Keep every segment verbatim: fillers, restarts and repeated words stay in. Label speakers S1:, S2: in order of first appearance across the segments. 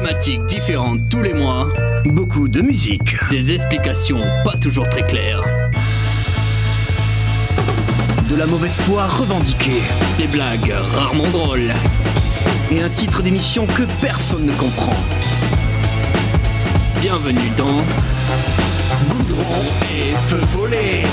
S1: thématiques différentes tous les mois.
S2: Beaucoup de musique.
S1: Des explications pas toujours très claires.
S2: De la mauvaise foi revendiquée.
S1: Des blagues rarement drôles.
S2: Et un titre d'émission que personne ne comprend.
S1: Bienvenue dans Goudron et Feu Follet.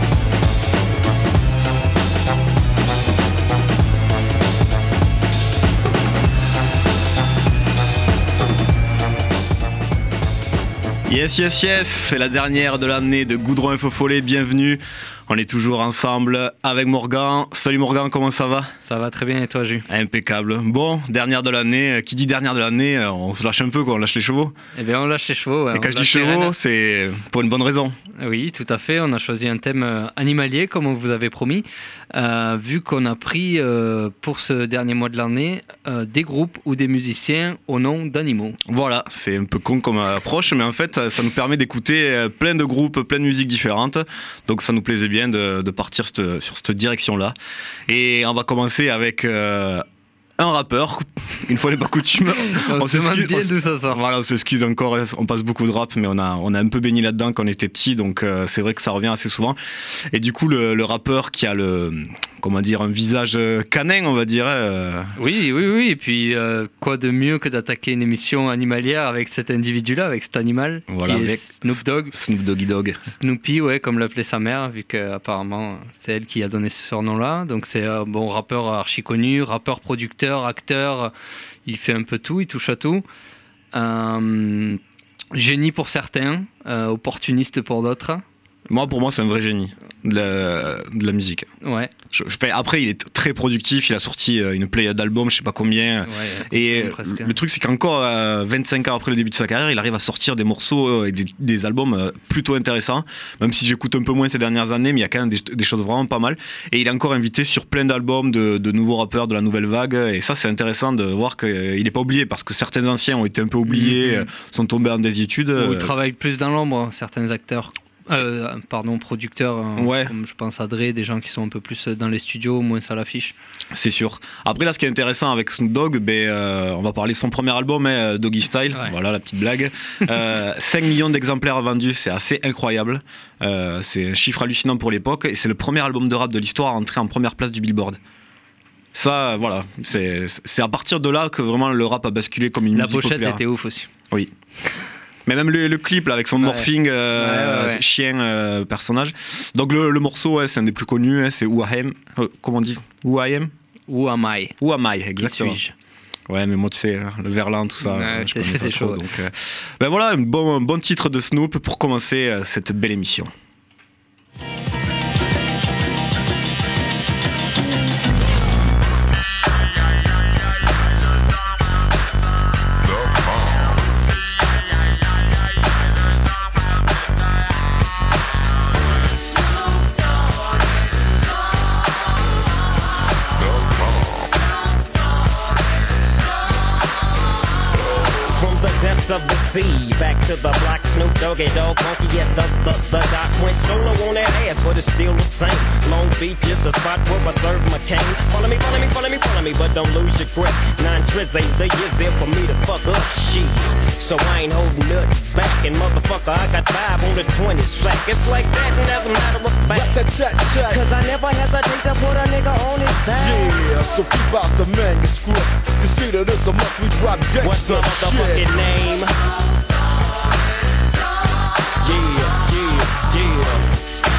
S3: Yes, yes, yes, c'est la dernière de l'année de Goudron et Feu Follet, bienvenue. On est toujours ensemble avec Morgan. Salut Morgan, comment ça va ?
S4: Ça va très bien et toi, Jus ?
S3: Impeccable. Bon, dernière de l'année. Qui dit dernière de l'année, on se lâche un peu, quoi. On lâche les chevaux.
S4: Eh bien, on lâche les chevaux. Ouais,
S3: et quand je dis chevaux, c'est pour une bonne raison.
S4: Oui, tout à fait. On a choisi un thème animalier, comme on vous avait promis, euh, vu qu'on a pris euh, pour ce dernier mois de l'année euh, des groupes ou des musiciens au nom d'animaux.
S3: Voilà, c'est un peu con comme approche, mais en fait, ça nous permet d'écouter plein de groupes, plein de musiques différentes. Donc, ça nous plaisait bien de, de partir cette, sur cette direction-là. Et on va commencer avec euh, un rappeur, une fois n'est pas coutume.
S4: on, on se demande bien d'où ça sort.
S3: Voilà, on s'excuse encore, on passe beaucoup de rap, mais on a, on a un peu baigné là-dedans quand on était petit, donc euh, c'est vrai que ça revient assez souvent. Et du coup, le, le rappeur qui a le, comment dire, un visage canin, on va dire. Euh,
S4: oui, oui, oui. Et puis, euh, quoi de mieux que d'attaquer une émission animalière avec cet individu-là, avec cet animal,
S3: voilà,
S4: qui
S3: avec
S4: est Snoop Dogg.
S3: Snoop Doggy Dogg.
S4: Snoopy, ouais, comme l'appelait sa mère, vu qu'apparemment, c'est elle qui a donné ce surnom-là. Donc, c'est un bon rappeur archi connu, rappeur, producteur, acteur. Il fait un peu tout, il touche à tout. Euh, génie pour certains, euh, opportuniste pour d'autres.
S3: Moi, pour moi, c'est un vrai génie de la, de la musique.
S4: Ouais.
S3: Je, je fais, après, il est très productif. Il a sorti une pléiade d'albums, je sais pas combien.
S4: Ouais,
S3: et
S4: presque.
S3: Le truc, c'est qu'encore euh, vingt-cinq ans après le début de sa carrière, il arrive à sortir des morceaux et des, des albums euh, plutôt intéressants. Même si j'écoute un peu moins ces dernières années, mais il y a quand même des, des choses vraiment pas mal. Et il est encore invité sur plein d'albums de, de nouveaux rappeurs de la nouvelle vague. Et ça, c'est intéressant de voir qu'il n'est pas oublié, parce que certains anciens ont été un peu oubliés, mmh. sont tombés en désuétude.
S4: Ou ils travaillent plus dans l'ombre, certains acteurs. Euh, pardon, producteurs, euh,
S3: ouais.
S4: comme je pense à Dre, des gens qui sont un peu plus dans les studios, moins à l'affiche.
S3: C'est sûr. Après, là, ce qui est intéressant avec Snoop Dogg, ben, euh, on va parler de son premier album, hein, Doggy Style. Ouais. Voilà la petite blague. Euh, cinq millions d'exemplaires vendus, c'est assez incroyable. Euh, c'est un chiffre hallucinant pour l'époque. Et c'est le premier album de rap de l'histoire à entrer en première place du Billboard. Ça, voilà, c'est, c'est à partir de là que vraiment le rap a basculé comme une
S4: la
S3: musique populaire.
S4: La pochette était ouf aussi.
S3: Oui. Mais même le, le clip là, avec son ouais. morphing euh, ouais, ouais, ouais. chien euh, personnage. Donc le, le morceau, ouais, c'est un des plus connus, hein, c'est Who I Am. Euh, comment on dit Who I Am
S4: Who Am I
S3: Who Am I, exactement.
S4: Qui suis-je?
S3: Ouais, mais moi tu sais, le verlan, tout ça.
S4: Ouais,
S3: je
S4: c'est, c'est, c'est chaud.
S3: Donc, euh, ben voilà, un bon, un bon titre de Snoop pour commencer euh, cette belle émission.
S5: Of the sea, back to the block, Snoop Doggy Dogg, funky at the, the, the dock. Went solo on that ass, but it's still the same. Long Beach is the spot where I serve my cane. Follow me, follow me, follow me, follow me, but don't lose your grip. Nine trizz ain't the years there for me to fuck up shit. So I ain't holding nothing back, and motherfucker, I got five on the twenty sack. It's like that, and as a matter of fact, cause I never hesitate to put a nigga on his back.
S6: Yeah, so keep out the manuscript. You see that it's a must, we drop gangsta.
S5: What's my motherfucking name? Yeah, yeah, yeah.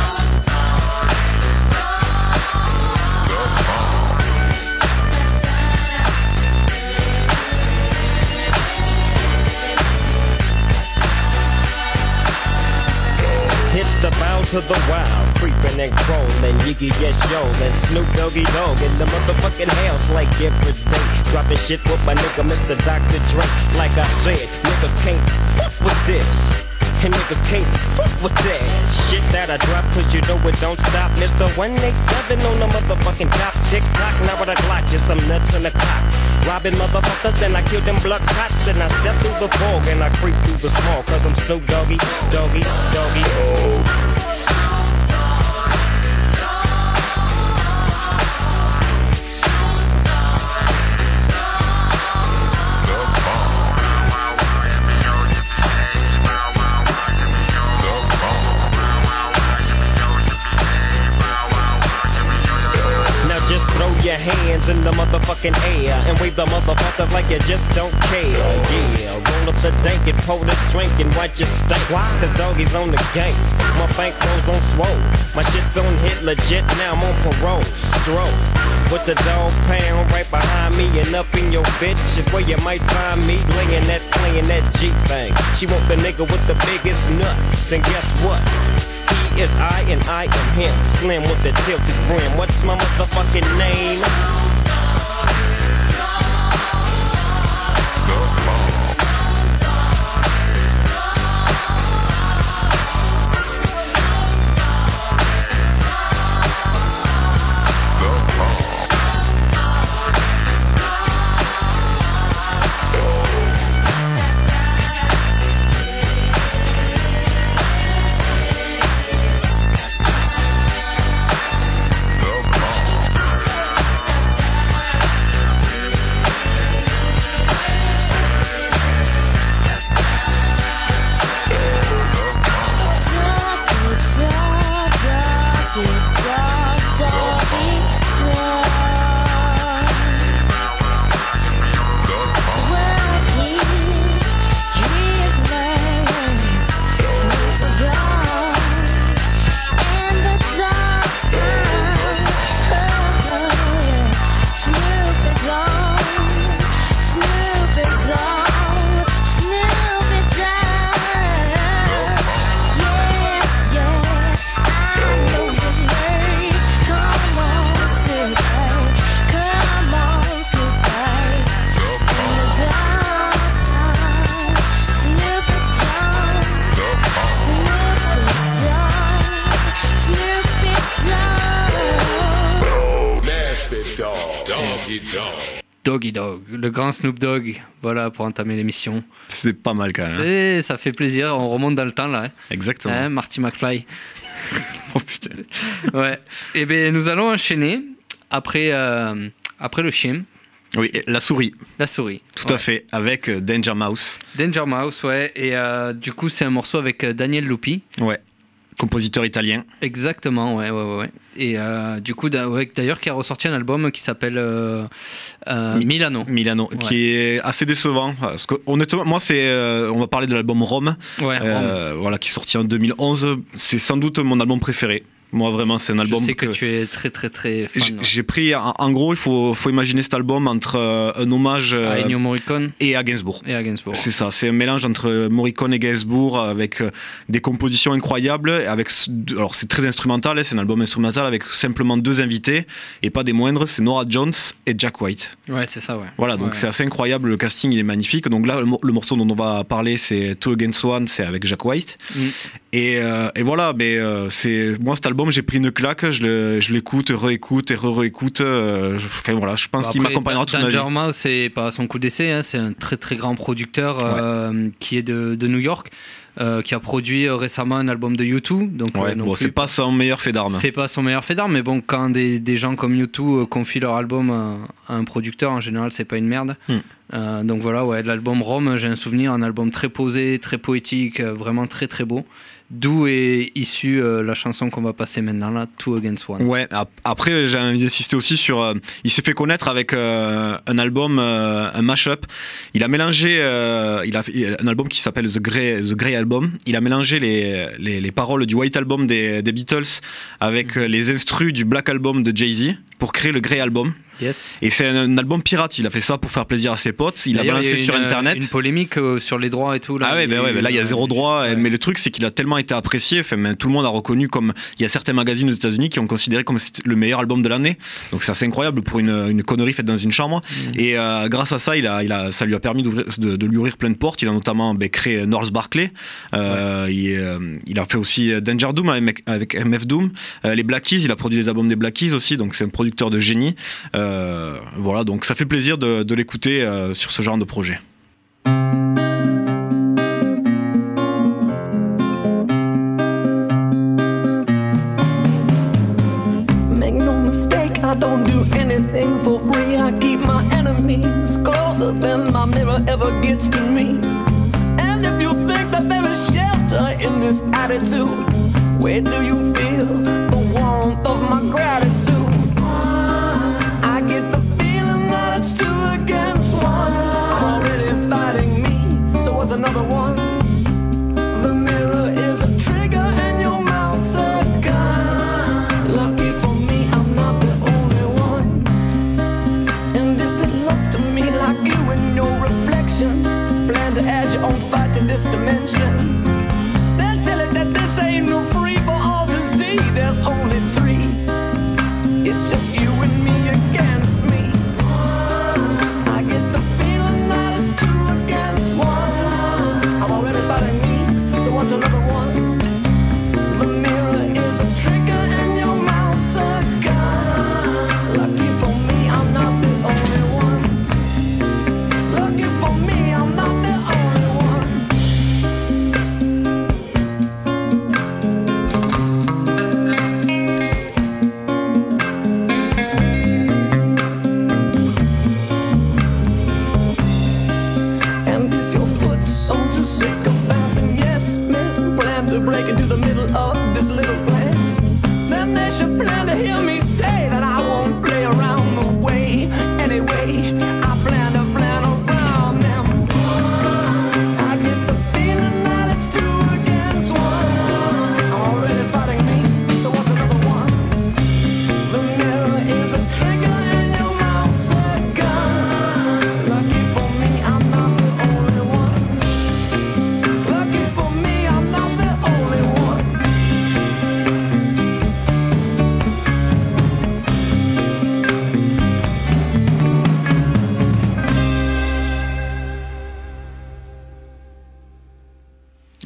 S5: It's the bound to the wild, creeping and crawling, Yiggy yes yo, and Snoop Doggy Dogg in the motherfucking house like every day. Dropping shit with my nigga Mister Doctor Dre. Like I said, niggas can't fuck with this. And niggas can't fuck with that shit that I drop, cause you know it don't stop. Mister one eighty-seven on the motherfucking top. Tick tock, now with a Glock, just some nuts in the cock. Robbing motherfuckers, then I kill them blood cops. And I step through the fog and I creep through the small, cause I'm Snoop Doggy, Doggy, Doggy, oh. your hands in the motherfucking air and wave the motherfuckers like you just don't care. Yeah, roll up the dank and pour the drink and watch it stink. Cause doggy's on the gang. My bankrolls on swole. My shit's on hit legit, now I'm on parole. Stroke. With the dog pound right behind me and up in your bitch is where you might find me laying that, playing that G thing. She want the nigga with the biggest nuts, and guess what? He is I and I am him. Slim with the tilted brim. What's my motherfucking name?
S4: Doggy Dogg, le grand Snoop Dogg, voilà pour entamer l'émission.
S3: C'est pas mal quand même.
S4: C'est, ça fait plaisir, on remonte dans le temps là. Hein.
S3: Exactement.
S4: Hein, Marty McFly. Oh putain. Ouais. Et bien nous allons enchaîner après, euh, après le chien.
S3: Oui, la souris.
S4: La souris.
S3: Tout
S4: ouais.
S3: à fait, avec Danger Mouse.
S4: Danger Mouse, ouais. Et euh, du coup, c'est un morceau avec Daniel Lupi.
S3: Ouais. Compositeur italien.
S4: Exactement, ouais, ouais, ouais. ouais. Et euh, du coup, ouais, d'ailleurs, qui a ressorti un album qui s'appelle euh, euh, Mi- Milano.
S3: Milano, ouais. Qui est assez décevant. Parce que, honnêtement, moi, c'est, euh, on va parler de l'album Rome,
S4: ouais,
S3: euh,
S4: Rome.
S3: Voilà, qui est sorti en deux mille onze. C'est sans doute mon album préféré. Moi, vraiment, c'est un album.
S4: Je sais que, que tu es très, très, très fan.
S3: J'ai, j'ai pris, en, en gros, il faut, faut imaginer cet album entre euh, un hommage euh,
S4: à Ennio Morricone
S3: et à Gainsbourg.
S4: Et à Gainsbourg.
S3: C'est ça, c'est un mélange entre Morricone et Gainsbourg avec euh, des compositions incroyables. Avec, alors, c'est très instrumental, hein, c'est un album instrumental avec simplement deux invités et pas des moindres, c'est Norah Jones et Jack White.
S4: Ouais, c'est ça, ouais.
S3: Voilà, donc
S4: ouais.
S3: c'est assez incroyable, le casting il est magnifique. Donc là, le, le morceau dont on va parler, c'est Two Against One, c'est avec Jack White. Mm. Et, euh, et voilà, mais euh, c'est moi cet album, j'ai pris une claque, je, le, je l'écoute, réécoute et re-réécoute. Euh, enfin voilà, je pense bon, qu'il m'accompagnera toute ma vie.
S4: Danger Mouse, c'est pas son coup d'essai, hein, c'est un très très grand producteur ouais. euh, qui est de, de New York. Euh, qui a produit euh, récemment un album de U deux. Donc,
S3: ouais,
S4: euh,
S3: bon, c'est pas son meilleur fait d'armes.
S4: C'est pas son meilleur fait d'armes, mais bon, quand des, des gens comme U deux euh, confient leur album à, à un producteur, en général, c'est pas une merde. Hmm. Euh, donc voilà, ouais, l'album Rome, j'ai un souvenir, un album très posé, très poétique, euh, vraiment très très beau. D'où est issue euh, la chanson qu'on va passer maintenant là, Two Against One.
S3: Ouais, après j'ai envie d'insister aussi sur... Euh, il s'est fait connaître avec euh, un album, euh, un mash-up. Il a mélangé... Euh, il a fait un album qui s'appelle The Grey, The Grey Album. Il a mélangé les, les, les paroles du White Album des, des Beatles avec mmh. les instrus du Black Album de Jay-Z pour créer le Grey Album.
S4: Yes.
S3: Et c'est un, un album pirate, il a fait ça pour faire plaisir à ses potes, il D'ailleurs, a balancé sur
S4: une,
S3: internet.
S4: Une polémique euh, sur les droits et tout. Là,
S3: ah ouais, ben ouais, ben là il y a zéro droit, ouais. Mais le truc c'est qu'il a tellement été apprécié, enfin, tout le monde a reconnu comme, il y a certains magazines aux États-Unis qui ont considéré comme le meilleur album de l'année, donc c'est assez incroyable pour une, une connerie faite dans une chambre. Mmh. Et euh, grâce à ça, il a, il a, ça lui a permis de, de lui ouvrir plein de portes, il a notamment ben, créé North Barclay, euh, ouais. il, euh, il a fait aussi Danger Doom avec, avec M F Doom, euh, les Black Keys, il a produit les albums des Black Keys aussi, donc c'est un producteur de génie. Euh, Voilà, donc ça fait plaisir de, de l'écouter euh, sur ce genre de projet.
S7: Make no mistake, I don't do anything for free. I keep my enemies closer than my mirror ever gets to me. And if you think that there is shelter in this attitude, where do you feel the warmth of my gratitude?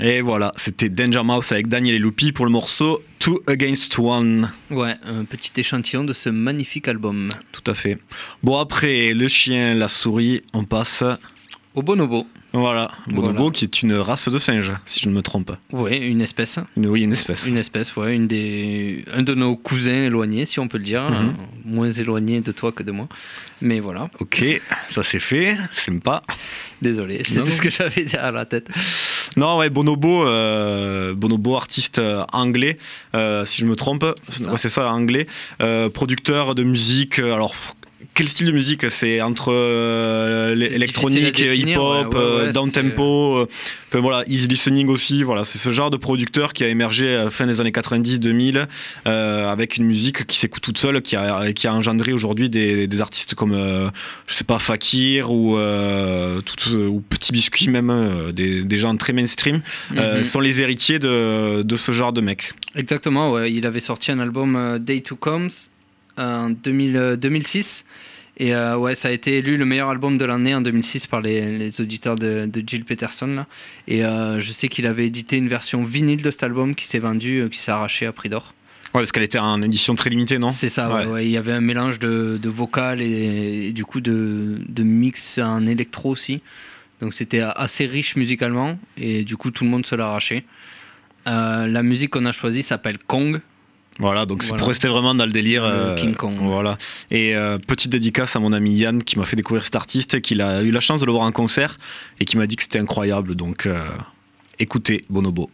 S3: Et voilà, c'était Danger Mouse avec Daniel et Loupy pour le morceau Two Against One.
S4: Ouais, un petit échantillon de ce magnifique album.
S3: Tout à fait. Bon, après le chien, la souris, on passe
S4: au bonobo.
S3: Voilà, bonobo
S4: voilà.
S3: Qui est une race de singe, si je ne me trompe.
S4: Oui, une espèce.
S3: Une, oui, une espèce.
S4: Une espèce, ouais, une des, un de nos cousins éloignés, si on peut le dire, mm-hmm. hein, moins éloigné de toi que de moi. Mais voilà.
S3: Ok, ça c'est fait, sympa.
S4: Désolé, c'est tout ce que j'avais à la tête.
S3: Non, ouais, Bonobo, euh, Bonobo, artiste euh, anglais, euh, si je me trompe, c'est ça, ouais, c'est ça anglais, euh, producteur de musique, euh, alors. Quel style de musique ? C'est entre euh, c'est électronique, hip-hop, ouais, ouais, ouais, down-tempo, euh, enfin, voilà, easy listening aussi. Voilà, c'est ce genre de producteur qui a émergé à la fin des années quatre-vingt-dix deux mille euh, avec une musique qui s'écoute toute seule, qui a, qui a engendré aujourd'hui des, des artistes comme, euh, je sais pas, Fakir ou, euh, tout, ou Petit Biscuit même, euh, des, des gens très mainstream, mm-hmm. euh, sont les héritiers de, de ce genre de mecs.
S4: Exactement, ouais. Il avait sorti un album euh, Day to Comes en deux mille, deux mille six et euh, ouais, ça a été élu le meilleur album de l'année en deux mille six par les, les auditeurs de, de Jill Peterson là. Et euh, je sais qu'il avait édité une version vinyle de cet album qui s'est vendue, euh, qui s'est arrachée à prix d'or.
S3: Ouais, parce qu'elle était en édition très limitée, non ?
S4: C'est ça, ouais. Ouais, ouais. Il y avait un mélange de, de vocal et, et du coup de, de mix en électro aussi, donc c'était assez riche musicalement et du coup tout le monde se l'a arraché. Euh, la musique qu'on a choisie s'appelle Kong.
S3: Voilà, donc c'est voilà. Pour rester vraiment dans le délire.
S4: Le euh, King Kong.
S3: Voilà. Et euh, petite dédicace à mon ami Yann qui m'a fait découvrir cet artiste, qu'il a eu la chance de le voir en concert et qui m'a dit que c'était incroyable. Donc euh, écoutez Bonobo.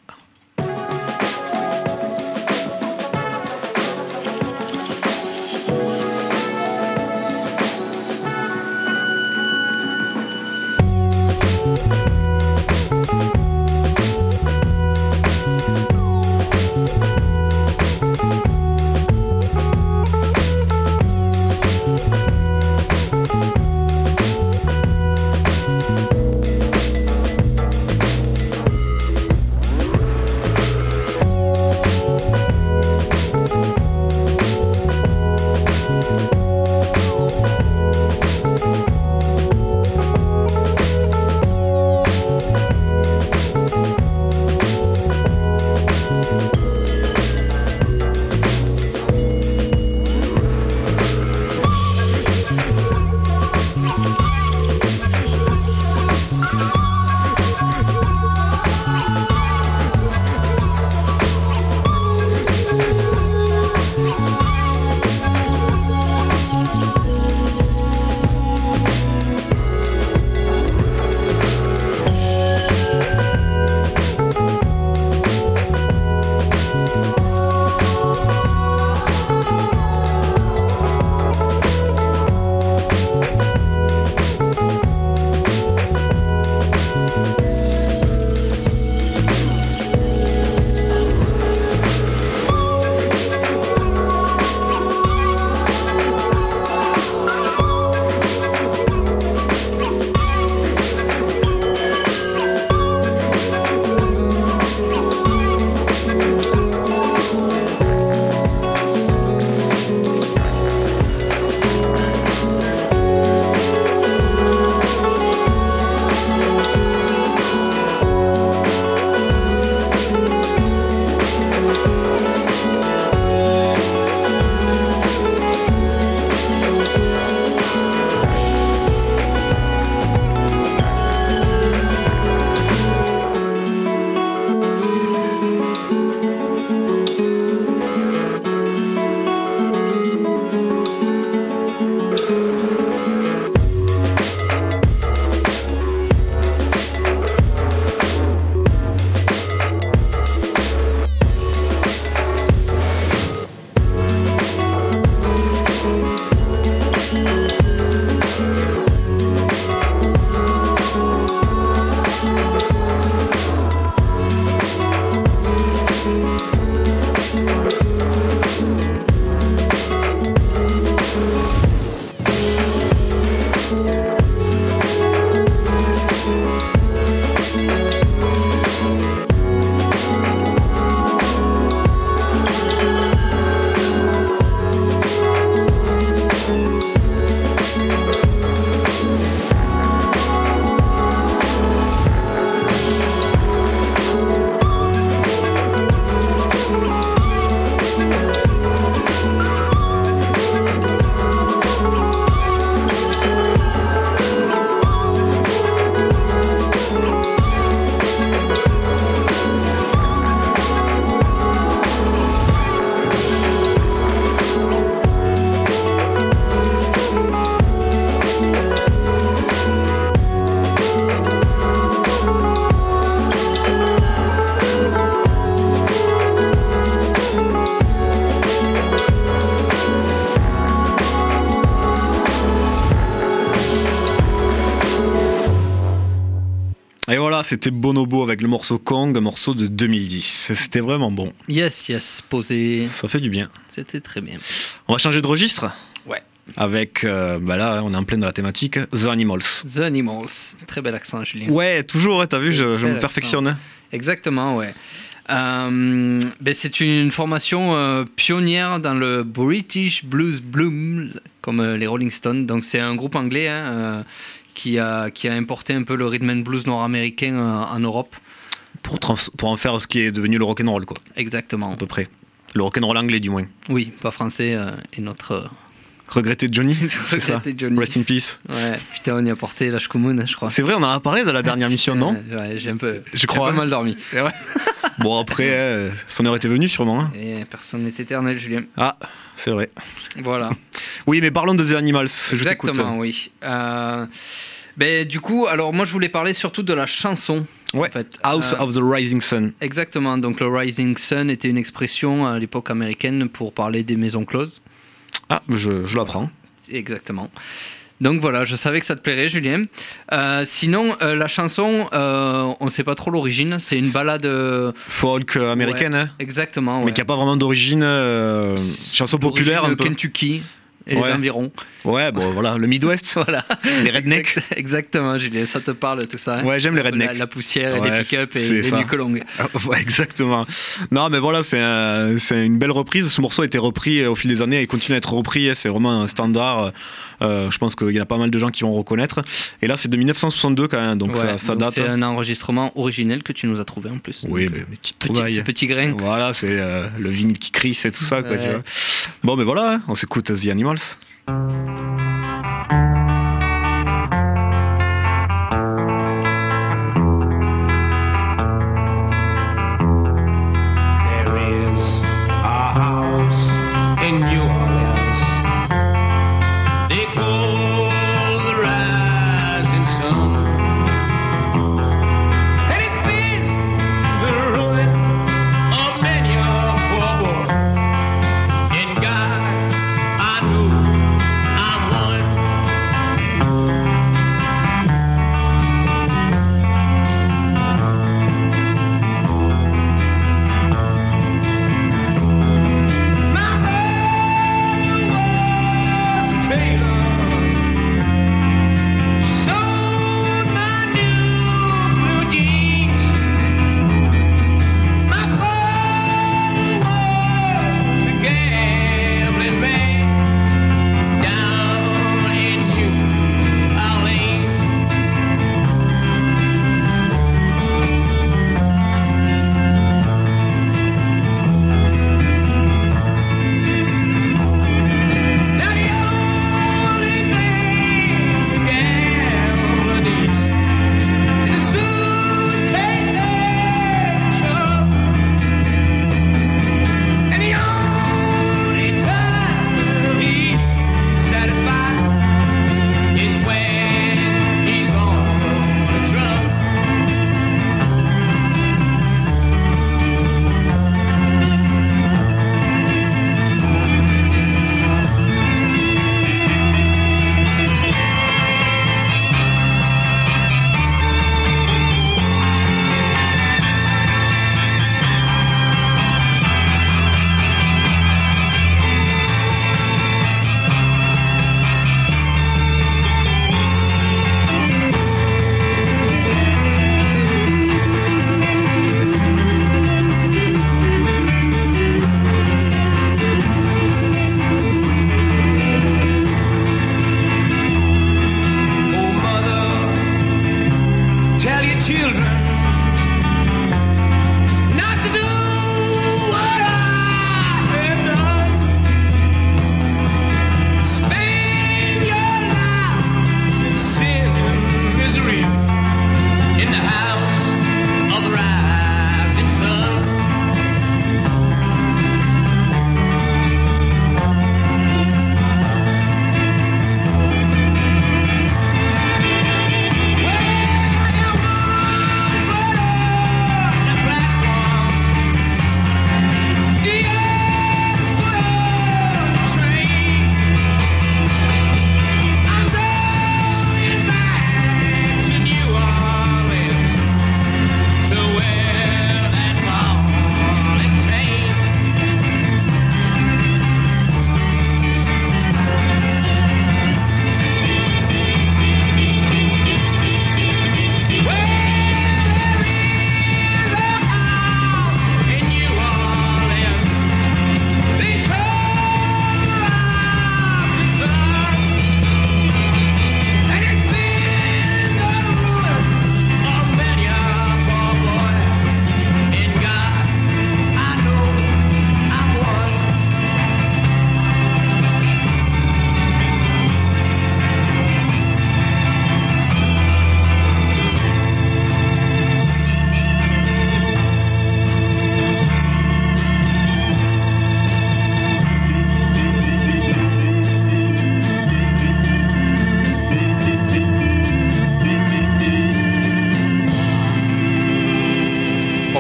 S3: Et voilà, c'était Bonobo avec le morceau Kong, un morceau de deux mille dix. C'était vraiment bon.
S4: Yes, yes, posé.
S3: Ça fait du bien.
S4: C'était très bien.
S3: On va changer de registre.
S4: Ouais.
S3: Avec, euh, bah là, on est en plein de la thématique, The Animals.
S4: The Animals. Très bel accent, Julien.
S3: Ouais, toujours, ouais, t'as vu, je, je me
S4: Bel
S3: perfectionne.
S4: accent. Exactement, ouais. Euh, ben c'est une formation euh, pionnière dans le British Blues Bloom, comme euh, les Rolling Stones. Donc c'est un groupe anglais hein, euh, qui, a, qui a importé un peu le rhythm and blues nord-américain euh, en Europe.
S3: Pour, trans- pour en faire ce qui est devenu le rock'n'roll, quoi.
S4: Exactement.
S3: À peu près. Le rock'n'roll anglais, du moins.
S4: Oui, pas français euh, et notre... Euh,
S3: Regretté Johnny.
S4: Regretté Johnny.
S3: Rest in peace.
S4: Ouais, putain, on y a porté la Shkumun, je crois.
S3: C'est vrai, on en a parlé de la dernière mission, non?
S4: Ouais, j'ai un peu,
S3: je
S4: j'ai
S3: crois,
S4: un peu mal dormi.
S3: Ouais. Bon, après, euh, son heure était venue, sûrement. Hein.
S4: Et personne n'est éternel, Julien.
S3: Ah, c'est vrai.
S4: Voilà.
S3: Oui, mais parlons de The Animals.
S4: Exactement, oui. Euh, ben, du coup, alors moi, je voulais parler surtout de la chanson.
S3: Ouais,
S4: en fait.
S3: House
S4: euh,
S3: of the Rising Sun.
S4: Exactement, donc le Rising Sun était une expression à l'époque américaine pour parler des maisons closes.
S3: Ah, je, je l'apprends.
S4: Exactement. Donc voilà, je savais que ça te plairait, Julien. Euh, sinon, euh, la chanson, euh, on ne sait pas trop l'origine. C'est une balade euh,
S3: folk euh, américaine, ouais, hein.
S4: Exactement. Ouais.
S3: Mais qui n'a pas vraiment d'origine. Euh, chanson populaire. Un peu.
S4: Kentucky et ouais. les environs.
S3: Ouais, bon voilà, le Midwest.
S4: Voilà.
S3: Les rednecks.
S4: Exact, exactement, Julien, ça te parle tout ça. Hein,
S3: ouais, j'aime les rednecks.
S4: La, la poussière,
S3: ouais,
S4: les pick-up et les nuques longues.
S3: Ouais, exactement. Non, mais voilà, c'est, un, c'est une belle reprise. Ce morceau a été repris au fil des années et il continue à être repris. C'est vraiment un standard. Euh, je pense qu'il y en a pas mal de gens qui vont reconnaître. Et là, c'est de dix-neuf cent soixante-deux quand même, donc ouais, ça, ça
S4: donc
S3: date.
S4: C'est un enregistrement originel que tu nous as trouvé en plus.
S3: Oui, mais, mais
S4: petit, ce petit grain.
S3: Voilà, c'est euh, le vinyle qui crie, c'est tout ça, quoi,
S4: ouais.
S3: tu vois. Bon, mais voilà, hein, on s'écoute The Animals.
S8: I know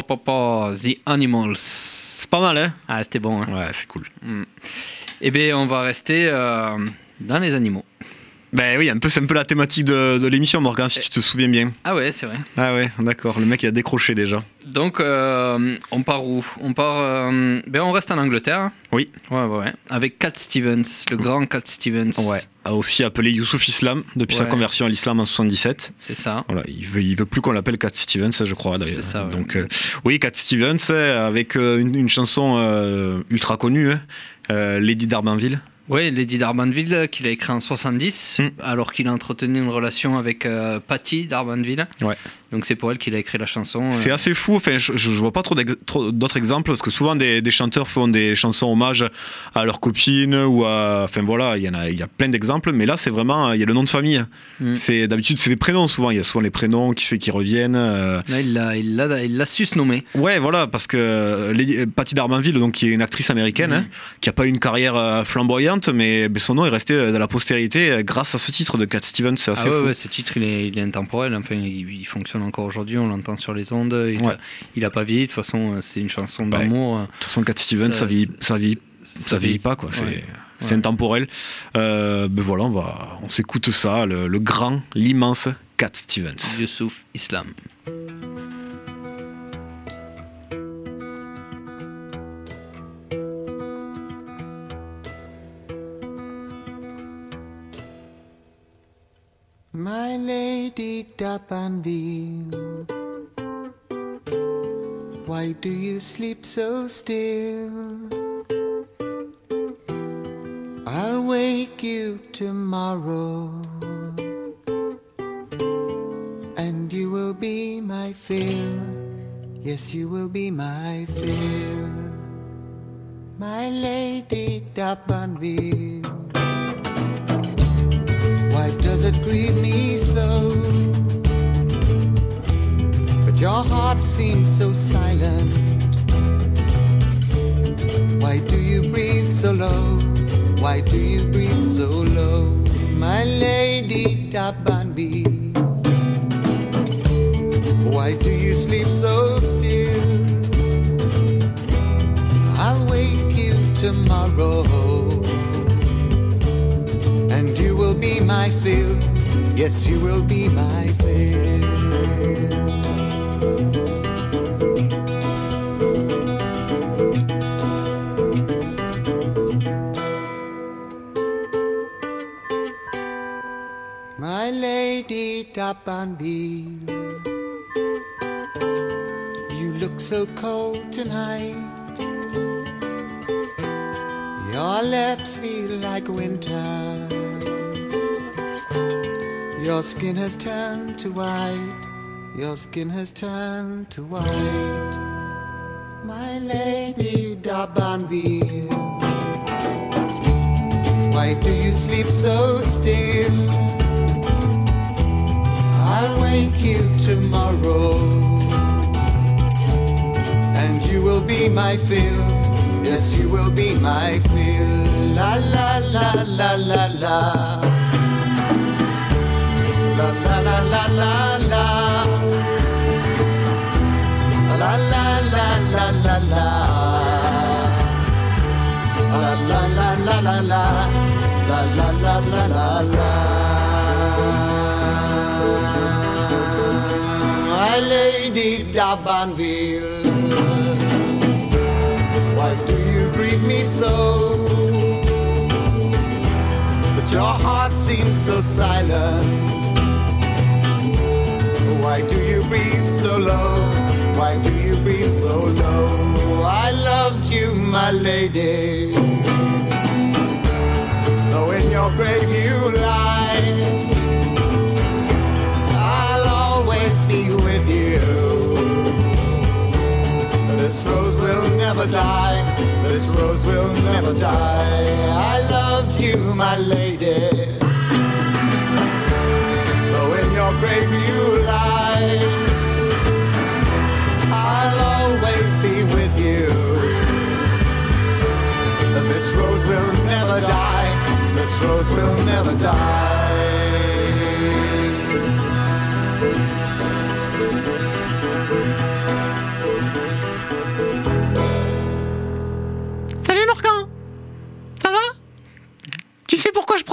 S4: pa, The Animals.
S3: C'est pas mal, hein?
S4: Ah, c'était bon. Hein.
S3: Ouais, c'est cool.
S4: Mm. Eh bien, on va rester euh, dans les animaux.
S3: Ben oui, un peu, c'est un peu la thématique de, de l'émission, Morgan, si tu te souviens bien.
S4: Ah ouais, c'est vrai.
S3: Ah ouais, d'accord, le mec il a décroché déjà.
S4: Donc, euh, on part où? On part. Euh, ben, on reste en Angleterre.
S3: Oui.
S4: Ouais, ouais, ouais. Avec Cat Stevens, le grand Cat Stevens.
S3: Ouais. A aussi appelé Youssouf Islam depuis ouais. sa conversion à l'islam en soixante-dix-sept.
S4: C'est ça.
S3: Voilà, il veut, il veut plus qu'on l'appelle Cat Stevens, je crois d'ailleurs.
S4: C'est ça. Ouais.
S3: Donc, euh, oui, Cat Stevens avec euh, une, une chanson euh, ultra connue, hein, euh, Lady d'Arbanville.
S4: Oui, Lady d'Arbanville, qu'il a écrit en soixante-dix, mm. alors qu'il a entretenu une relation avec euh, Patty d'Arbanville. Ouais. Donc c'est pour elle qu'il a écrit la chanson.
S3: C'est
S4: euh...
S3: assez fou, enfin, je, je vois pas trop, trop d'autres exemples, parce que souvent des, des chanteurs font des chansons hommage à leurs copines, ou à... Enfin voilà, il y en a, il y a plein d'exemples, mais là c'est vraiment, il y a le nom de famille. Mm. C'est, d'habitude c'est des prénoms souvent, il y a souvent les prénoms qui, qui reviennent. Euh...
S4: Là il l'a, il l'a, il l'a su se nommer.
S3: Ouais, voilà, parce que les, Patty d'Arbanville, donc, qui est une actrice américaine, mm. hein, qui a pas eu une carrière flamboyante, mais, mais son nom est resté dans la postérité grâce à ce titre de Cat Stevens, c'est assez
S4: ah ouais,
S3: fou.
S4: Ouais, ce titre il est, il est intemporel, enfin il, il fonctionne encore aujourd'hui, on l'entend sur les ondes, il, ouais. a, il a pas vieilli, de toute façon c'est une chanson d'amour.
S3: Ouais. De toute façon Cat Stevens ça, ça vieillit, ça vieillit, ça vieillit pas quoi, c'est, ouais. c'est ouais. intemporel. Euh, ben voilà, on va, on s'écoute ça, le, le grand, l'immense Cat Stevens.
S4: Youssouf Islam.
S8: My lady D'Arbanville, why do you sleep so still? I'll wake you tomorrow, and you will be my fill. Yes, you will be my fill. My lady D'Arbanville, why does it grieve me so? But your heart seems so silent. Why do you breathe so low? Why do you breathe so low? My lady D'Arbanville, why do you sleep so still? I'll wake you tomorrow, and you will be my fill. Yes, you will be my fill. My lady D'Arbanville, you look so cold tonight. Your lips feel like winter. Your skin has turned to white. Your skin has turned to white. My lady D'Arbanville, why do you sleep so still? I'll wake you tomorrow, and you will be my fill. Yes, you will be my fill. La la la la la la. La la la la la la. La la la la la la. La la la la la la. La la la la la la. My lady D'Arbanville, why do you grieve me so? But your heart seems so silent. Why do you breathe so low? Why do you breathe so low? I loved you, my lady, though in your grave you lie. I'll always be with you. This rose will never die. This rose will never die. I loved you, my lady, though in your grave you lie. I'll always be with you. This rose will never die. This rose will never die.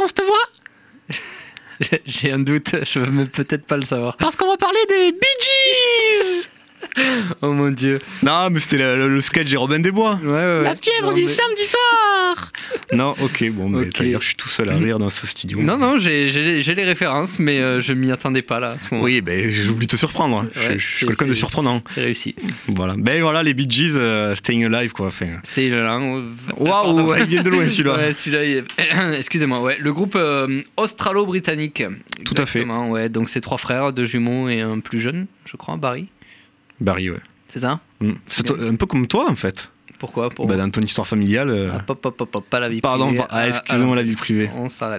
S3: dans cette voix?
S4: J'ai, j'ai un doute, je veux même peut-être pas le savoir.
S3: Parce qu'on va parler des Bee Gees.
S4: Oh mon dieu.
S3: Non, mais c'était le, le, le sketch des Robin des Bois.
S4: Ouais, ouais, ouais.
S3: La fièvre
S4: non,
S3: du
S4: mais...
S3: samedi soir. Non, ok, bon, mais
S4: okay.
S3: d'ailleurs, je suis tout seul à rire dans ce studio.
S4: Non, non, j'ai, j'ai, j'ai les références, mais euh, je m'y attendais pas là à ce moment.
S3: Oui, ben j'ai voulu te surprendre. Ouais, je, je suis quelqu'un
S4: c'est,
S3: de surprenant.
S4: C'est réussi.
S3: Voilà. Ben voilà, les Bee Gees, uh, Staying Alive, quoi. Enfin...
S4: Staying Alive.
S3: Waouh, ouais, il vient de loin celui-là.
S4: Ouais, celui-là, il est... excusez-moi, ouais. Le groupe euh, australo-britannique.
S3: Tout à fait.
S4: Ouais, donc c'est trois frères, deux jumeaux et un plus jeune, je crois, Barry.
S3: Barry, ouais.
S4: C'est ça?
S3: mmh. C'est to- un peu comme toi, en fait.
S4: Pourquoi Pour...
S3: bah, dans ton histoire familiale. Euh...
S4: Ah, pop, pop, pop, pop, pas la vie
S3: Pardon,
S4: privée.
S3: Pardon, ah, excusez-moi, ah, la vie privée.
S4: On s'arrête.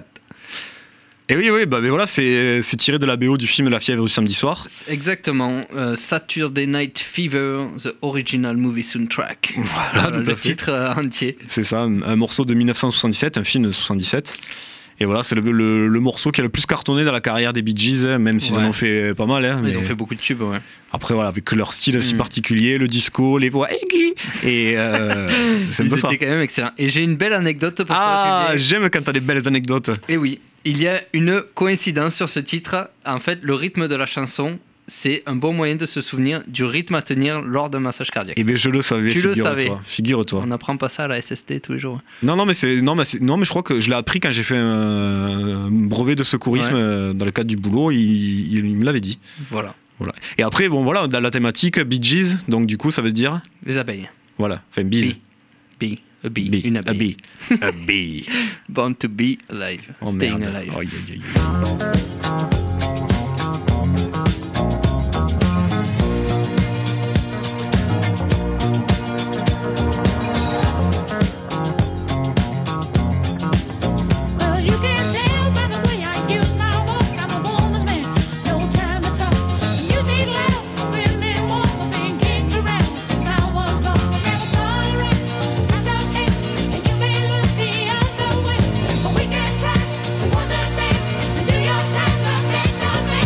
S3: Et oui, oui, bah, mais voilà, c'est, c'est tiré de la B O du film La fièvre du samedi soir.
S4: Exactement. Euh, Saturday Night Fever, the original movie soundtrack.
S3: Voilà,
S4: voilà
S3: tout à
S4: le
S3: fait.
S4: titre euh, entier.
S3: C'est ça, un, un morceau de dix-neuf cent soixante-dix-sept, un film de soixante-dix-sept. Et voilà, c'est le, le, le morceau qui a le plus cartonné dans la carrière des Bee Gees, hein, même s'ils ouais. en ont fait pas mal. Hein,
S4: Ils
S3: mais...
S4: ont fait beaucoup de tubes, ouais.
S3: Après, voilà, avec leur style si mmh. particulier, le disco, les voix aiguës. Et euh, c'est un peu ça.
S4: C'était quand même excellent. Et j'ai une belle anecdote pour
S3: Ah,
S4: toi.
S3: j'aime quand t'as des belles anecdotes.
S4: Et oui, il y a une coïncidence sur ce titre. En fait, le rythme de la chanson, c'est un bon moyen de se souvenir du rythme à tenir lors d'un massage cardiaque.
S3: Eh bien, je le savais,
S4: tu
S3: figure-toi.
S4: le savais.
S3: Figure-toi.
S4: On n'apprend pas ça à la S S T tous les jours.
S3: Non, non, mais, c'est, non, mais, c'est, non, mais je crois que je l'ai appris quand j'ai fait un, un brevet de secourisme ouais. dans le cadre du boulot. Il, il, il me l'avait dit.
S4: Voilà.
S3: voilà. Et après, bon, voilà, dans la thématique, Bee Gees, donc du coup, ça veut dire
S4: les abeilles.
S3: Voilà, enfin, bees.
S4: Bee. A bee. bee. Une abeille.
S3: A bee. A bee.
S4: Born to be alive.
S3: Oh,
S4: Staying
S3: merde.
S4: alive.
S3: Oh, yeah, yeah, yeah.
S9: We can try to understand and do your time to make no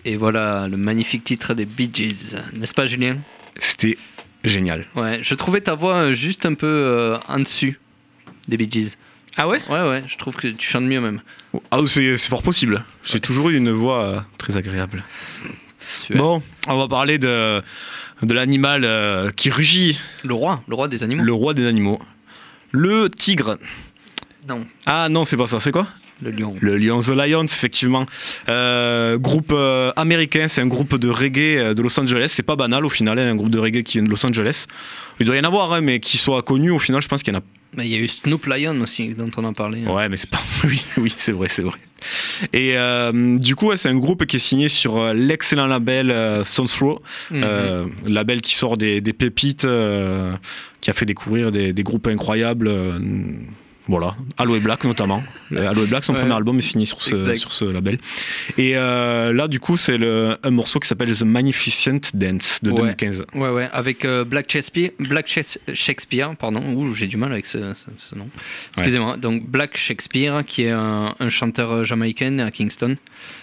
S4: Et voilà le magnifique titre des Bee Gees, n'est-ce pas Julien ?
S3: C'était génial.
S4: Ouais, je trouvais ta voix juste un peu euh, en dessus des Bee Gees.
S3: Ah ouais ?
S4: Ouais, ouais, je trouve que tu chantes mieux même.
S3: Ah, c'est, c'est fort possible. J'ai ouais. toujours eu une voix euh, très agréable.
S4: Super.
S3: Bon, on va parler de, de l'animal euh, qui rugit.
S4: Le roi, le roi des animaux.
S3: Le roi des animaux. Le tigre.
S4: Non.
S3: Ah non, c'est pas ça, c'est quoi ?
S4: Le lion.
S3: Le lion, The Lions, effectivement. Euh, groupe euh, américain, c'est un groupe de reggae de Los Angeles. C'est pas banal au final, hein, un groupe de reggae qui vient de Los Angeles. Il doit y en avoir, hein, mais qui soit connu au final, je pense qu'il y en a.
S4: Mais il y a eu Snoop Lion aussi, dont on a parlé. Hein.
S3: Ouais, mais c'est pas. Oui, oui, c'est vrai, c'est vrai. Et euh, du coup, ouais, c'est un groupe qui est signé sur l'excellent label euh, Sunthrow, mm-hmm. euh, label qui sort des, des pépites, euh, qui a fait découvrir des, des groupes incroyables. Euh, Voilà, Aloe Black notamment. Aloe Black, son ouais. premier album est signé sur ce, sur ce label. Et euh, là, du coup, c'est le, un morceau qui s'appelle The Magnificent Dance de
S4: ouais.
S3: deux mille quinze.
S4: Ouais, ouais, avec euh, Black Shakespeare, Black Shakespeare, pardon. Ouh, j'ai du mal avec ce, ce, ce nom. Excusez-moi. Ouais. Donc Black Shakespeare, qui est un, un chanteur jamaïcain à Kingston.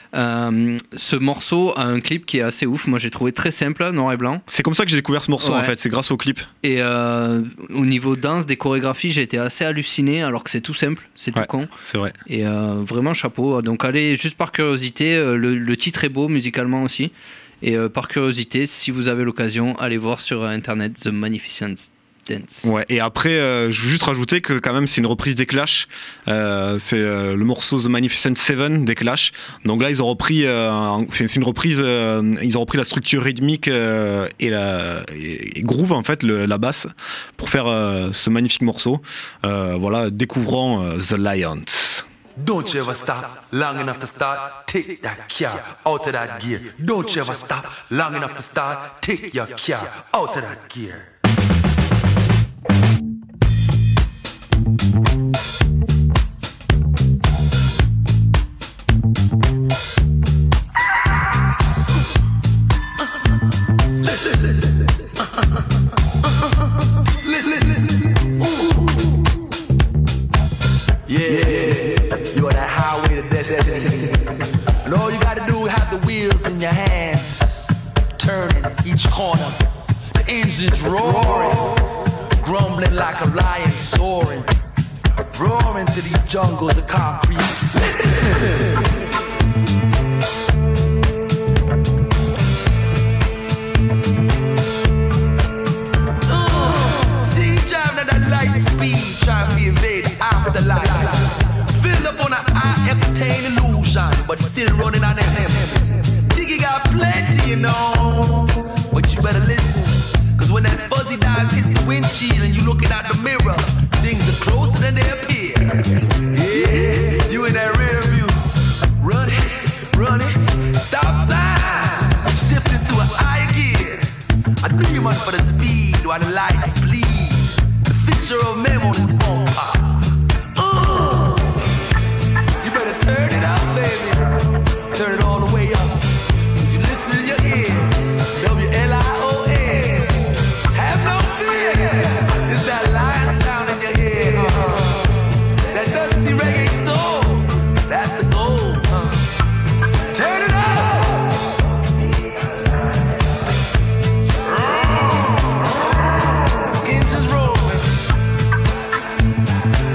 S4: Euh, ce morceau a un clip qui est assez ouf. Moi j'ai trouvé très simple, noir et blanc.
S3: C'est comme ça que j'ai découvert ce morceau ouais. en fait, c'est grâce au clip.
S4: Et euh, au niveau danse, des chorégraphies, j'ai été assez halluciné alors que c'est tout simple, c'est
S3: ouais,
S4: tout con.
S3: C'est vrai.
S4: Et euh, vraiment chapeau. Donc allez, juste par curiosité, le, le titre est beau musicalement aussi. Et euh, par curiosité, si vous avez l'occasion, allez voir sur internet The Magnificent Dance.
S3: Ouais, et après, euh, je veux juste rajouter que quand même c'est une reprise des Clash. Euh, c'est euh, le morceau The Magnificent Seven des Clash. Donc là, ils ont repris, euh, c'est une reprise, euh, ils ont repris la structure rythmique euh, et la et, et groove en fait, le, la basse, pour faire euh, ce magnifique morceau. Euh, voilà, découvrons euh, The Lions.
S9: Don't you ever stop long enough to start. Take that car out of that gear. Don't you ever stop long enough to start. Take your car out of that gear.
S10: Corner, the engine's roaring, grumbling like a lion soaring, roaring through these jungles of concrete. uh, see, driving at that light speed, trying to evade the afterlife. Filled up on an eye-entertain illusion, but still running on them. Diggy got plenty, you know. But you better listen, cause when that fuzzy dives hit the windshield and you looking out the mirror, things are closer than they appear. Yeah, you in that rear view, running, running, stop sign, shifting to a higher gear. I knew you must for the speed while the lights bleed. The fixture of mem on the bumper. Uh, you better turn it up, baby. Turn it all the way up. Cause you listen to your ear. W L I O N. Have no fear. It's that lion sound in your head. Uh-huh. That dusty reggae soul. That's the goal. Uh. Turn it up. Engines rolling.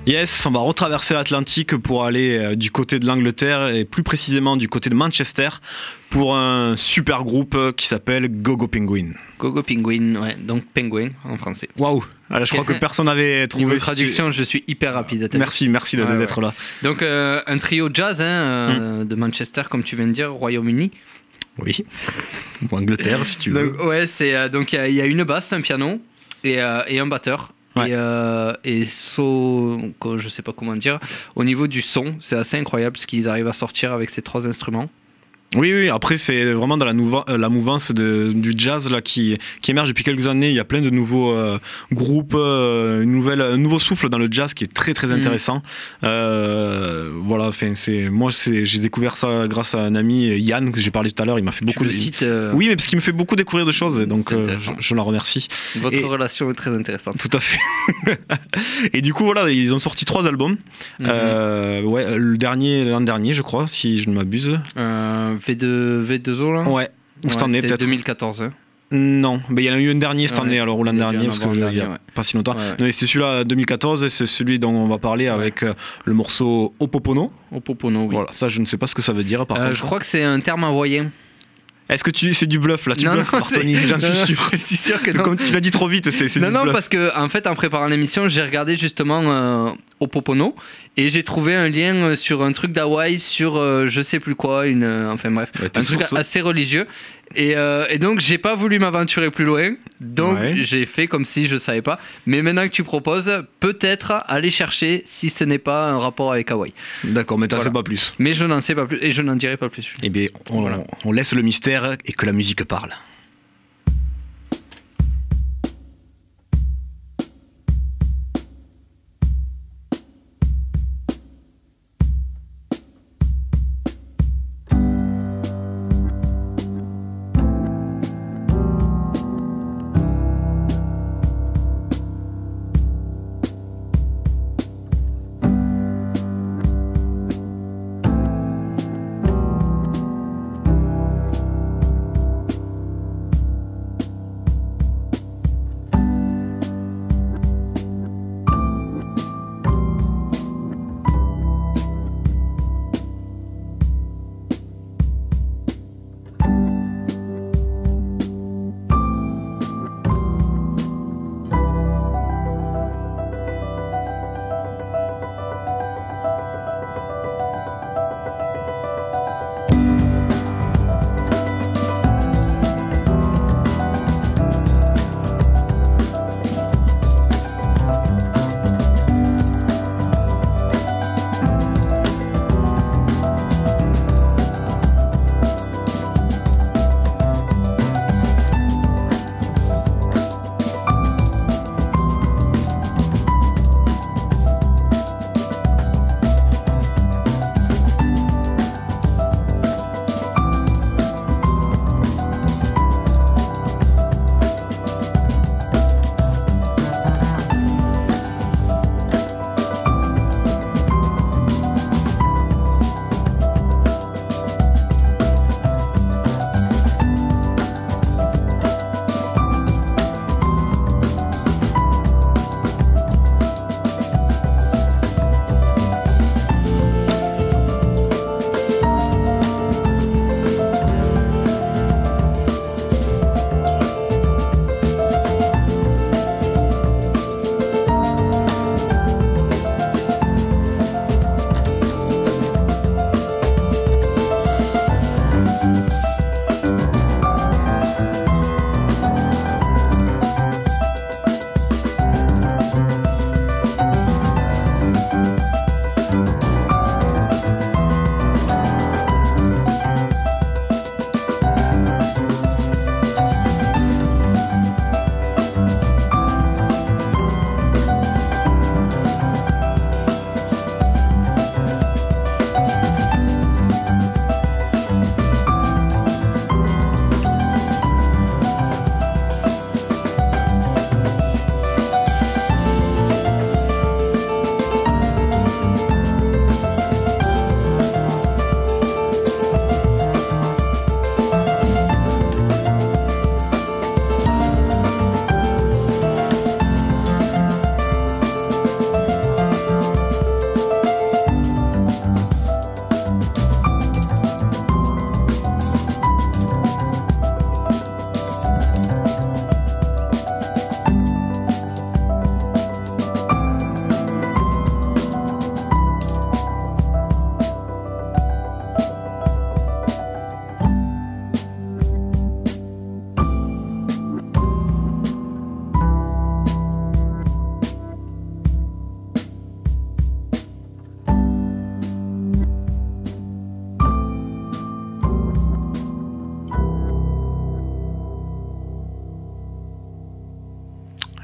S3: Yes, on va retraverser l'Atlantique pour aller euh, du côté de l'Angleterre et plus précisément du côté de Manchester pour un super groupe qui s'appelle Gogo Penguin.
S4: Gogo Penguin, ouais, donc Penguin en français.
S3: Waouh, je crois que personne n'avait trouvé.
S4: Niveau traduction, je suis hyper rapide.
S3: Merci, merci
S4: ouais,
S3: d'être
S4: ouais.
S3: là.
S4: Donc euh, un trio jazz hein, euh, mm. de Manchester, comme tu viens de dire, Royaume-Uni.
S3: Oui, ou Angleterre si tu veux.
S4: Donc, ouais, c'est euh, donc il y, y a une basse, un piano et, euh, et un batteur. Ouais. Et, euh, et so, je sais pas comment dire, au niveau du son, c'est assez incroyable ce qu'ils arrivent à sortir avec ces trois instruments.
S3: Oui, oui, après c'est vraiment dans la, nouva- la mouvance de, du jazz là, qui, qui émerge depuis quelques années. Il y a plein de nouveaux euh, groupes, euh, une nouvelle, un nouveau souffle dans le jazz qui est très très intéressant. Mmh. Euh, voilà, c'est, moi c'est, j'ai découvert ça grâce à un ami, Yann, que j'ai parlé tout à l'heure. Il m'a fait beaucoup
S4: tu le
S3: de...
S4: cites, euh...
S3: Oui, mais parce qu'il me fait beaucoup découvrir de choses, donc euh, je, je la remercie.
S4: Votre
S3: et...
S4: relation est très intéressante.
S3: Tout à fait. Et du coup, voilà, ils ont sorti trois albums. Mmh. Euh, ouais, le dernier, l'an dernier, je crois, si je ne m'abuse.
S4: Euh... V deux, V deux O là.
S3: Ouais. Où
S4: ouais,
S3: cette année peut-être
S4: deux mille quatorze. Hein.
S3: Non, mais il y en a eu un dernier cette ouais, année, alors ou l'an dernier, parce qu'il n'y a ouais. pas si longtemps. Ouais, ouais. Non, c'est celui-là deux mille quatorze, et c'est celui dont on va parler ouais. avec euh, le morceau Opopono.
S4: Opopono, oui.
S3: Voilà, ça je ne sais pas ce que ça veut dire. Par
S4: euh,
S3: contre,
S4: je crois que c'est un terme hawaïen.
S3: Est-ce que tu, c'est du bluff là? Tu
S4: non,
S3: bluffes,
S4: non,
S3: Bartoni, j'en suis sûr.
S4: Je suis sûr que non.
S3: Comme tu l'as dit trop vite, c'est, c'est
S4: non,
S3: du
S4: non,
S3: bluff.
S4: parce que en fait, en préparant l'émission, j'ai regardé justement euh, Opopono et j'ai trouvé un lien sur un truc d'Hawaï, sur euh, je sais plus quoi, une, euh, enfin bref, ouais, un truc source... assez religieux. Et, euh, et donc, j'ai pas voulu m'aventurer plus loin. Donc, ouais. j'ai fait comme si je savais pas. Mais maintenant que tu proposes, peut-être aller chercher si ce n'est pas un rapport avec Hawaï.
S3: D'accord, mais t'en voilà. sais pas plus.
S4: Mais je n'en sais pas plus et je n'en dirai pas plus.
S3: Eh bien, on, voilà. on laisse le mystère et que la musique parle.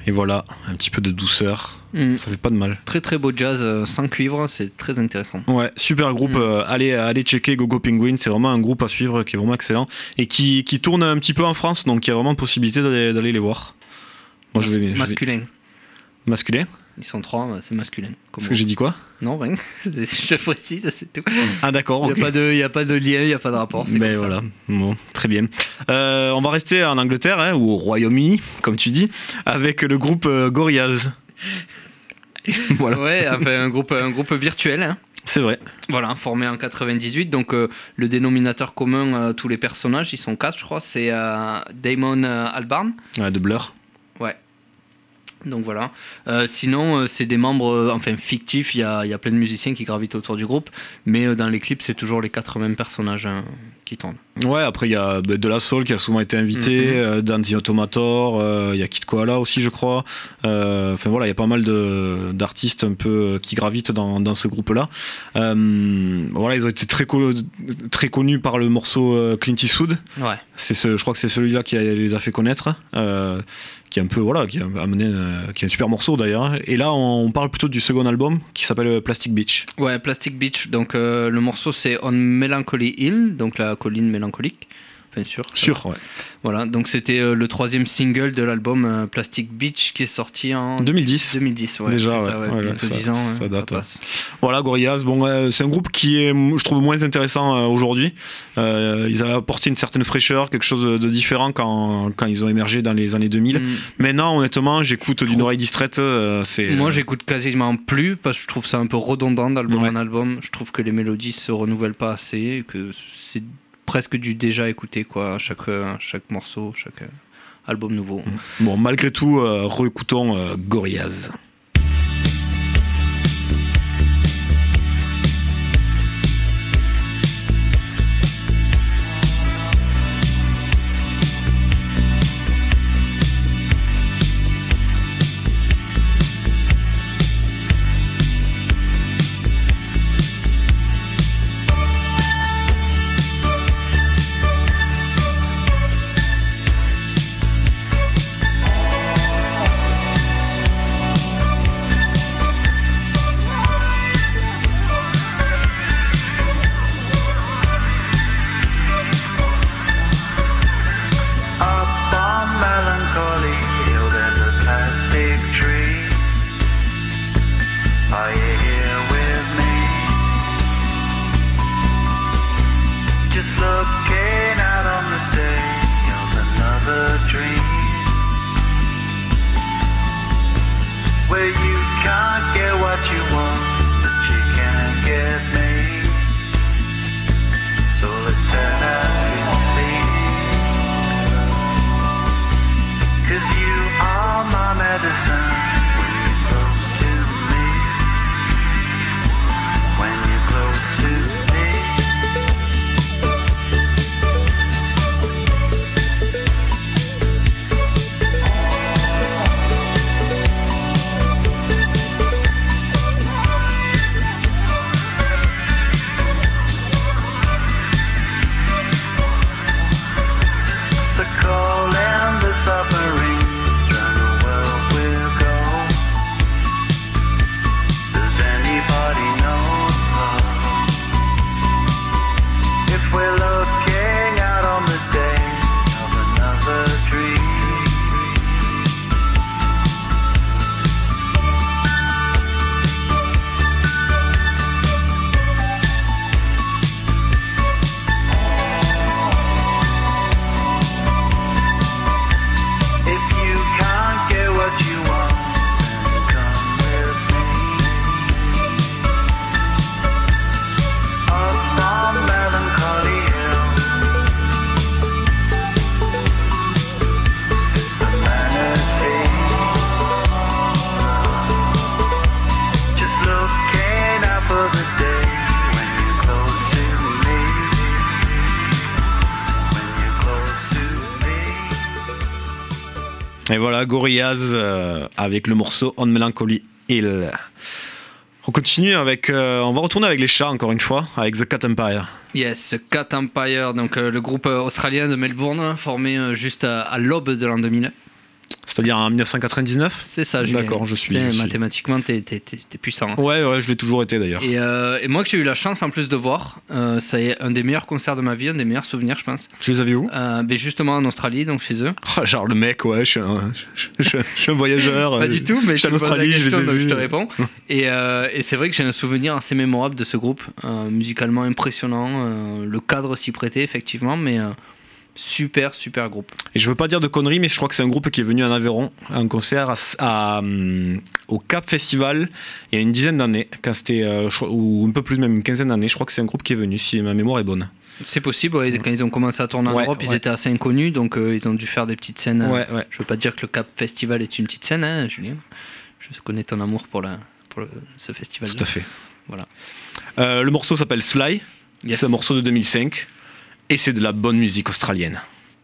S3: Et voilà, un petit peu de douceur,
S4: mm.
S3: ça fait pas de mal.
S4: Très très beau jazz euh, sans cuivre, c'est très intéressant.
S3: Ouais, super groupe, mm. euh, allez, allez checker Gogo Penguin, c'est vraiment un groupe à suivre qui est vraiment excellent et qui, qui tourne un petit peu en France, donc il y a vraiment possibilité d'aller, d'aller les voir.
S4: Moi, Mas- je vais, masculin.
S3: Je vais... Masculin ?
S4: Ils sont trois, c'est masculin.
S3: Est-ce que j'ai dit quoi ?
S4: Non, rien. Je précise, c'est tout.
S3: Ah d'accord.
S4: Il n'y okay. a, a pas de lien, il n'y a pas de rapport. C'est
S3: Mais
S4: comme
S3: voilà,
S4: ça.
S3: Bon, très bien. Euh, on va rester en Angleterre, hein, ou au Royaume-Uni, comme tu dis, avec le groupe euh, Gorillaz.
S4: Voilà. Ouais, enfin, un, groupe, un groupe virtuel. Hein.
S3: C'est vrai.
S4: Voilà, formé en quatre-vingt-dix-huit. Donc euh, le dénominateur commun, euh, tous les personnages, ils sont quatre, je crois, c'est euh, Damon euh, Albarn.
S3: Ouais, de Blur.
S4: Ouais. Donc voilà. Euh, sinon, euh, c'est des membres euh, enfin fictifs. Il y a, y a plein de musiciens qui gravitent autour du groupe, mais euh, dans les clips, c'est toujours les quatre mêmes personnages hein, qui tournent.
S3: Ouais, après il y a bah, De La Soul qui a souvent été invité, mm-hmm. euh, Dan The Automator, il euh, y a Kid Koala aussi, je crois. Enfin euh, voilà, il y a pas mal de, d'artistes un peu qui gravitent dans, dans ce groupe-là. Euh, voilà, ils ont été très, co- très connus par le morceau euh, Clint Eastwood.
S4: Ouais.
S3: C'est ce, je crois que c'est celui-là qui a, les a fait connaître. Euh, qui est un peu voilà qui a amené euh, qui est un super morceau d'ailleurs et là on parle plutôt du second album qui s'appelle Plastic Beach.
S4: Ouais, Plastic Beach, donc euh, le morceau c'est On Melancholy Hill, donc la colline mélancolique, enfin sur
S3: sur ouais.
S4: Voilà, donc c'était euh, le troisième single de l'album euh, Plastic Beach qui est sorti en
S3: deux mille dix.
S4: deux mille dix, ouais,
S3: déjà,
S4: c'est ça, ouais,
S3: ouais,
S4: bientôt
S3: ça,
S4: dix ans,
S3: ça,
S4: hein,
S3: date.
S4: Ça passe.
S3: Voilà, Gorillaz, bon, euh, c'est un groupe qui est, je trouve, moins intéressant euh, aujourd'hui. Euh, ils avaient apporté une certaine fraîcheur, quelque chose de différent quand, quand ils ont émergé dans les années deux mille. Mm. Maintenant, honnêtement, j'écoute je d'une trouve... oreille distraite. Euh, c'est...
S4: Moi, j'écoute quasiment plus parce que je trouve ça un peu redondant d'album ouais. en album. Je trouve que les mélodies se renouvellent pas assez, et que c'est presque du déjà écouté, quoi, chaque, chaque morceau, chaque album nouveau.
S3: Bon, malgré tout, euh, réécoutons euh, Gorillaz. Et voilà, Gorillaz euh, avec le morceau On Melancholy Hill. On continue avec, euh, on va retourner avec les chats encore une fois, avec The Cat Empire.
S4: Yes, The Cat Empire, donc euh, le groupe australien de Melbourne, formé euh, juste à, à l'aube de l'an deux mille.
S3: C'est C'est-à-dire en dix-neuf cent quatre-vingt-dix-neuf ?
S4: C'est ça, Julien.
S3: D'accord, je suis.
S4: T'es,
S3: je suis.
S4: Mathématiquement, t'es, t'es, t'es, t'es puissant.
S3: Ouais, ouais, je l'ai toujours été d'ailleurs.
S4: Et, euh, et moi que j'ai eu la chance en plus de voir, euh, c'est un des meilleurs concerts de ma vie, un des meilleurs souvenirs, je pense.
S3: Tu les as vus où ?
S4: euh, ben Justement en Australie, donc chez eux.
S3: Oh, genre le mec, ouais, je suis un, je, je, je suis un voyageur.
S4: Pas du tout, mais je
S3: suis
S4: te
S3: en
S4: pose la
S3: Australie,
S4: question,
S3: je les ai
S4: donc
S3: vus.
S4: je te réponds. et, euh, et c'est vrai que j'ai un souvenir assez mémorable de ce groupe, euh, musicalement impressionnant, euh, le cadre s'y prêtait effectivement, mais euh, super, super groupe.
S3: Et je veux pas dire de conneries, mais je crois que c'est un groupe qui est venu en Aveyron, à un concert à, à, um, au Cap Festival il y a une dizaine d'années, quand c'était, euh, ou un peu plus, même une quinzaine d'années. Je crois que c'est un groupe qui est venu, si ma mémoire est bonne.
S4: C'est possible, ouais, quand ils ont commencé à tourner en
S3: ouais,
S4: Europe, ils
S3: ouais.
S4: étaient assez inconnus, donc euh, ils ont dû faire des petites scènes.
S3: Ouais, ouais.
S4: Je veux pas dire que le Cap Festival est une petite scène, hein, Julien. Je connais ton amour pour, la, pour le, ce festival.
S3: Tout à fait.
S4: Voilà.
S3: Euh, le morceau s'appelle Sly.
S4: Yes.
S3: C'est un morceau de deux mille cinq. Et c'est de la bonne musique australienne.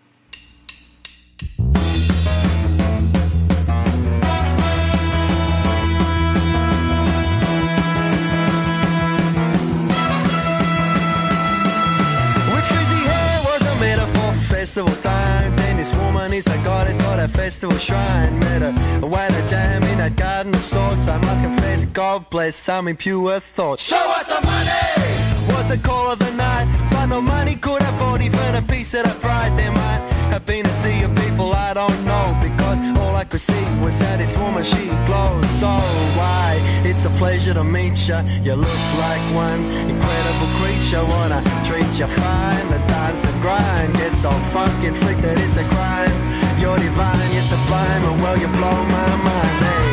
S11: Festival time, then this woman is a goddess of that festival shrine. Met her away to jam in that garden of sorts. I must confess, God bless some impure thoughts. Show us some money! Was the call of the night, but no money could afford even a piece of that pride. There might have been a sea of people I don't know, because all I could see was that this woman, she glows so wide. It's a pleasure to meet ya. You look like one incredible creature. Wanna treat you fine, let's dance and grind. Get so funky, flick that it's a crime. You're divine, you're sublime, and well you blow my mind, hey.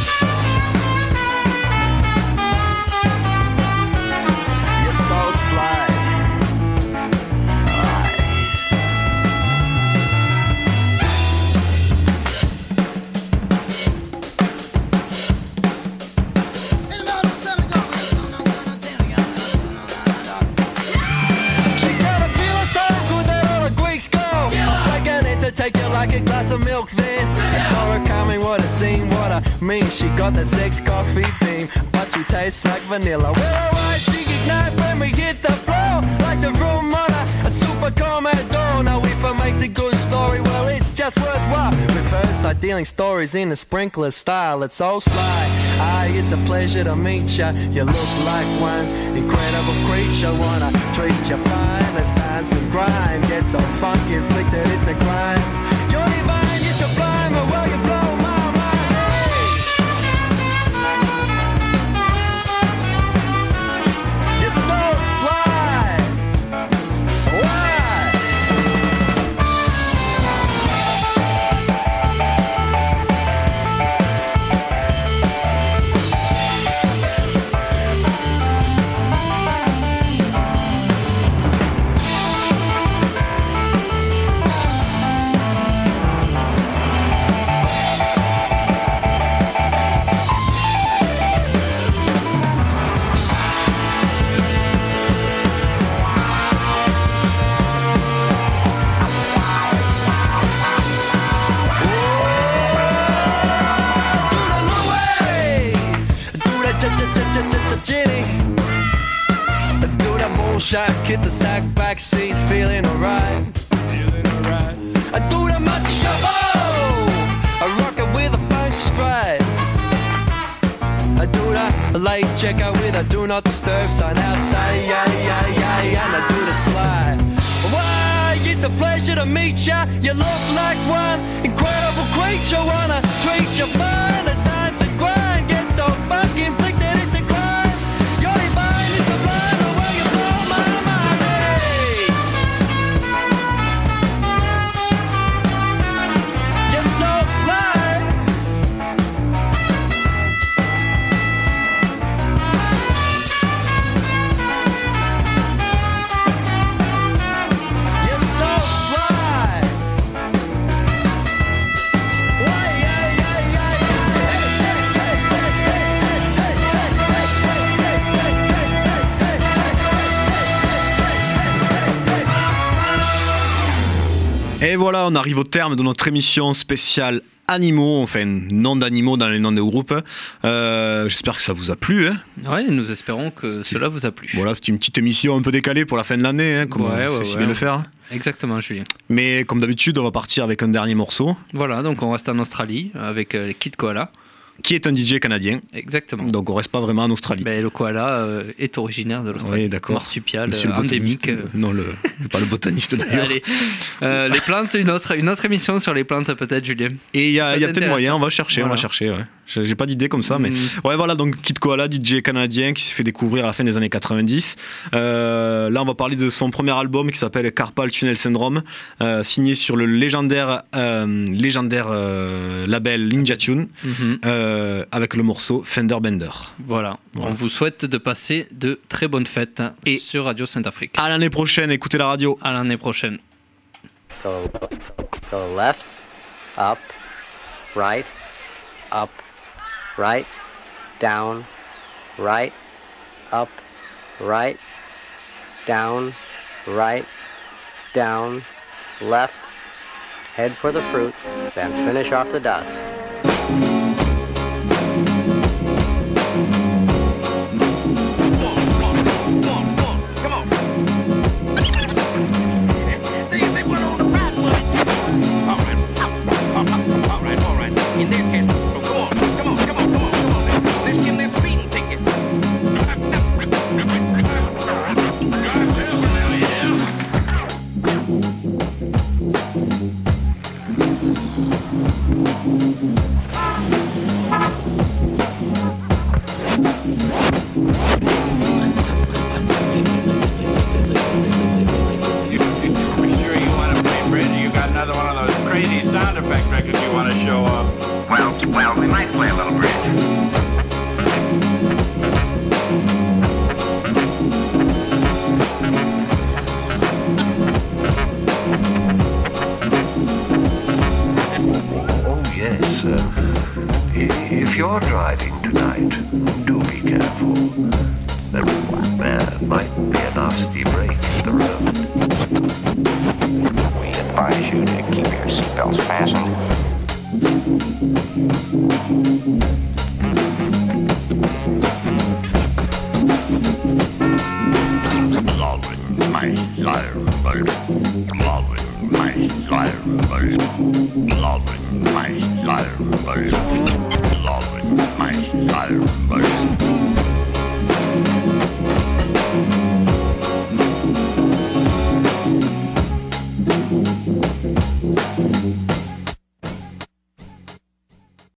S11: You're so sly. Take you like a glass of milk then. I saw her coming, what a scene, what a mean. She got that sex coffee theme, but she tastes like vanilla. Well, alright, she ignite when we hit the floor, like the room on a, a super Commodore. Now if it makes a good story, well it's just worthwhile. We first start dealing stories in a sprinkler style. It's so sly. Aye, it's a pleasure to meet ya. You look like one incredible creature. Wanna treat you fine, let's dance and grind. Get so funky, flick that it's a crime. You're divine, you're sublime, but well you blow my mind, hey. You're so sly. Why? Jenny, do that bullshit, get the sack back seats, feeling alright. Feeling alright. I do that much shovel, I rock it with a funk stride. I do that late checker with a do not disturb sign outside, yeah, yeah, yeah, yeah, and I do the slide. Why, it's a pleasure to meet ya. You look like one incredible creature. Wanna treat you fine, let's dance and grind. Get so fucking flick that it's a crime. You're divine, it's a blind, oh well you blow my mind, hey. You're so sly. You're so sly. Why, yeah, yeah, yeah, yeah. Hey, hey, hey, hey,
S3: Et voilà, on arrive au terme de notre émission spéciale Animaux, enfin nom d'animaux dans les noms de groupes. Euh, j'espère que ça vous a plu. Hein.
S4: Oui, nous espérons que c'est... cela vous a plu.
S3: Voilà, c'est une petite émission un peu décalée pour la fin de l'année, hein, comme
S4: ouais,
S3: on sait
S4: ouais,
S3: si
S4: ouais.
S3: bien le faire.
S4: Exactement, Julien.
S3: Mais comme d'habitude, on va partir avec un dernier morceau.
S4: Voilà, donc on reste en Australie avec euh, les Kid Koala.
S3: Qui est un D J canadien.
S4: Exactement.
S3: Donc on reste pas vraiment en Australie.
S4: Ben, le koala euh, est originaire de l'Australie.
S3: Oui, d'accord.
S4: Marsupial,
S3: Monsieur
S4: euh, endémique.
S3: Euh... Non, le... pas le botaniste d'ailleurs.
S4: Allez, euh, les plantes, une autre, une autre émission sur les plantes peut-être, Julien.
S3: Et il y a, y a peut-être moyen, on va chercher, voilà. on va chercher. Ouais. J'ai pas d'idée comme ça, mais mmh. ouais, voilà. Donc Kid Koala, D J canadien qui s'est fait découvrir à la fin des années quatre-vingt-dix. Euh, là, on va parler de son premier album qui s'appelle Carpal Tunnel Syndrome, euh, signé sur le légendaire, euh, légendaire euh, label Ninja Tune, mmh. euh, avec le morceau Fender Bender.
S4: Voilà. voilà. On vous souhaite de passer de très bonnes fêtes et sur Radio Saint-Afrique.
S3: À l'année prochaine, écoutez la radio.
S4: À l'année prochaine.
S12: Go, go left, up, right, up, right, down, right, up, right, down, right, down, left, head for the fruit, then finish off the dots.
S13: If you're driving tonight, do be careful. There uh, might be a nasty break in the road. We advise you to keep your seatbelts fastened. Loving my slumber, loving my slumber, loving my slumber, loving my slumber.